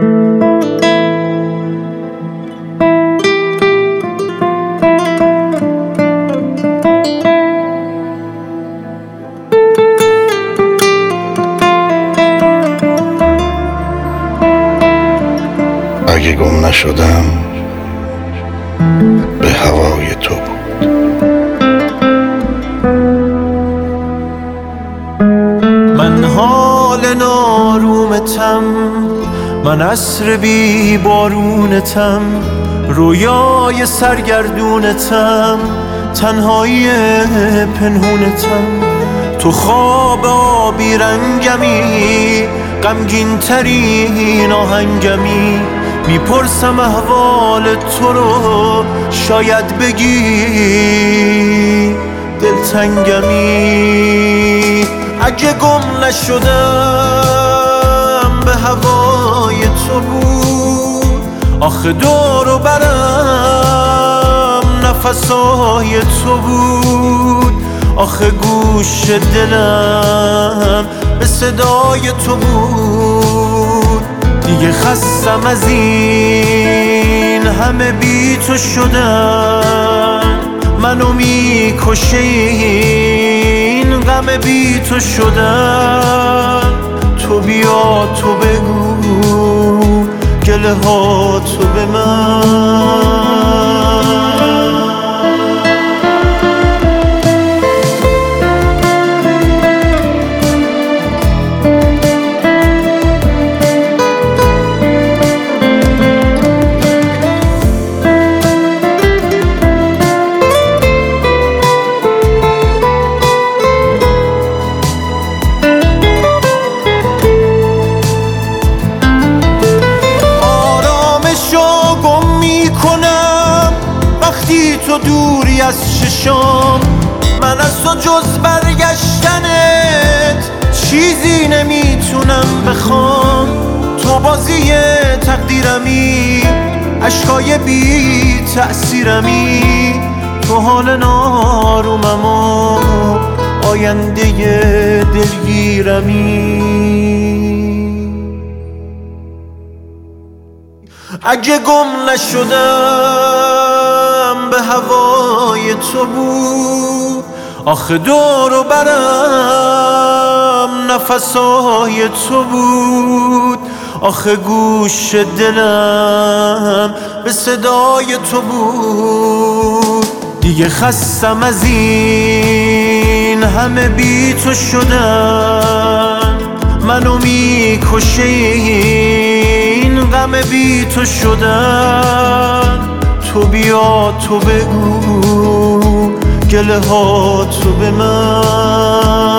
اگه گم نشدم به هوای تو بود. من حال نارومتم، من عصر بی بارونتم، رویای سرگردونتم، تنهایی پنهونتم. تو خواب آبی رنگمی، غمگین ترین آهنگمی. میپرسم احوال تو رو، شاید بگی دلتنگمی. اگه گم نشدم به هوای تو بود، آخه دور و برم نفسای تو بود، آخه گوش دلم به صدای تو بود. دیگه خستم از این همه بی تو شدن، منو میکشه این غم بی تو شدن. تو بیا تو بگو گله ها تو به من. وقتی تو دوری از چشام، من از تو جز برگشتنت چیزی نمیتونم بخوام. تو بازی تقدیرمی، اشکای بی تأثیرمی، تو حال نارومم و آینده دلگیرمی. اگه گم نشدم به هوای تو بود، آخه دور و برم نفسای تو بود، آخه گوش دلم به صدای تو بود. دیگه خستم از این همه بی تو شدن، منو میکشه این غم بی تو شدن. تو بیا تو بگو گله ها تو به من.